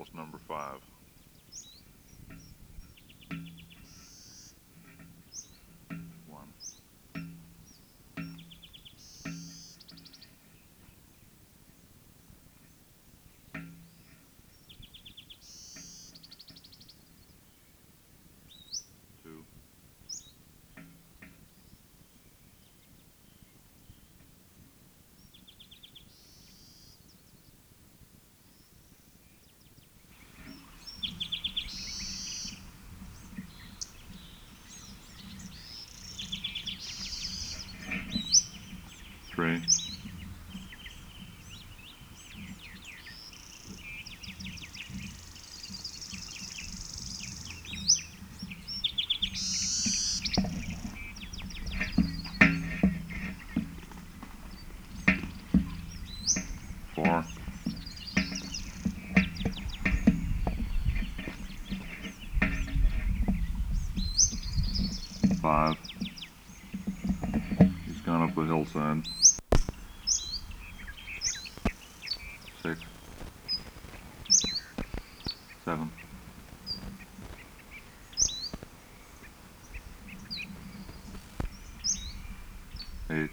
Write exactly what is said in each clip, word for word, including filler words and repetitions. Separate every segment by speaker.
Speaker 1: rifles number five. One. Two. Three. Four. Five. He's gone up the hillside. Six. Seven. Eight.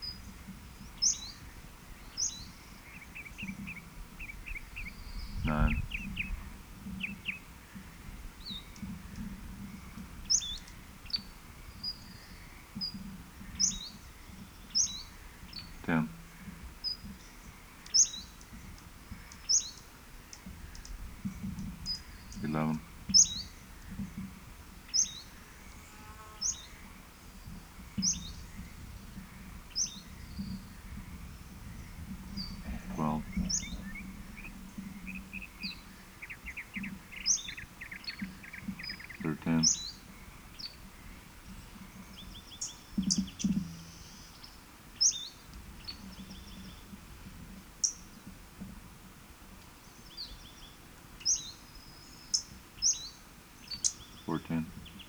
Speaker 1: Nine. Ten. Eleven. Twelve. Thirteen. Fourteen.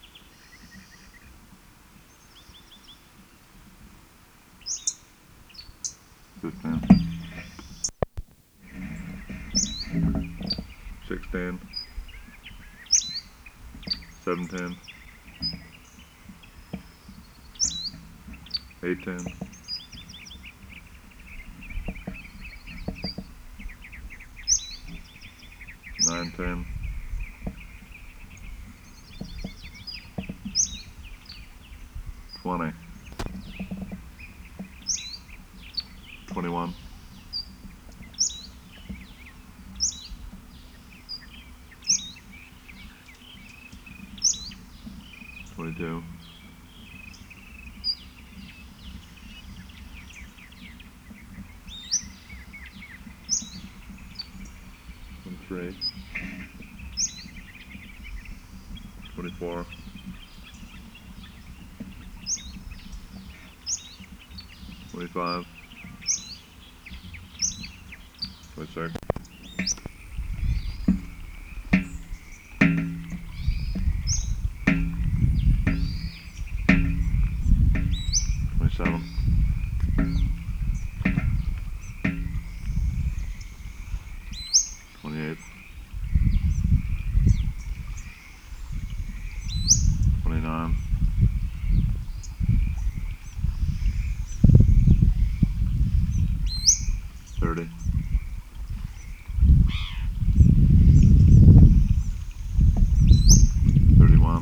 Speaker 1: Fifteen. Sixteen. Seventeen. Eighteen. Nineteen. Twenty. Twenty-one. Twenty-two. Twenty-three. Twenty-four. Twenty-five. Twenty-six. Twenty-seven. Twenty-eight. Twenty-nine. Thirty. Thirty-one.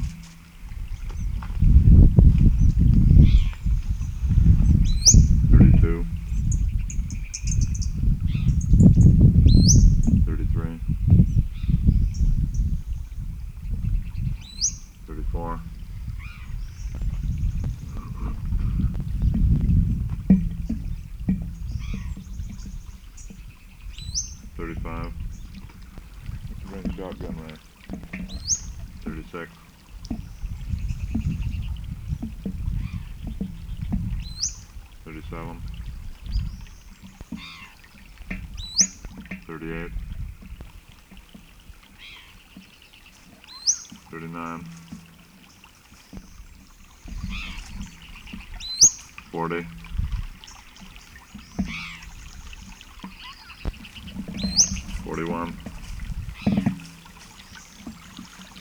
Speaker 1: Thirty-two. Thirty-three. Thirty-four. Thirty-five. Bring shotgun right. Thirty-six. Thirty-seven. Thirty-eight. Thirty-nine. Forty.